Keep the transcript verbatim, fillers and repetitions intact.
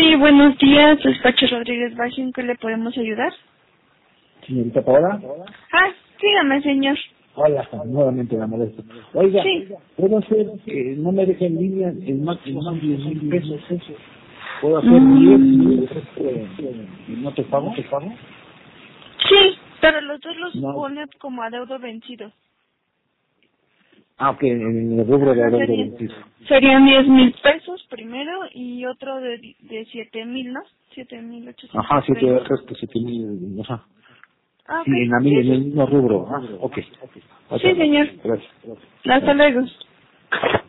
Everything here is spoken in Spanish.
Sí, buenos días, despacho Rodríguez Valle, ¿en qué le podemos ayudar? Señorita Paola. Ah, dígame, señor. Hola, nuevamente la molesto. Oiga, Sí. ¿puedo hacer, eh, no me deja en línea el máximo son diez mil pesos? ¿Puedo hacer Mm. diez mil eh, y no te pago? ¿Te pago? Sí, pero los dos los No. pone como adeudo vencido. Ah, ok, en el rubro de Ajá, adeudo serían, vencido. serían diez mil pesos primero y otro de, de siete mil, ¿no? Siete mil ochocientos Ajá, siete veinte. el resto, siete mil, ajá. Ah, ok. Sí, en, la, Sí, mi- en el sí. mismo rubro. Ah, ok. Sí, señor. Gracias. Hasta Gracias. luego.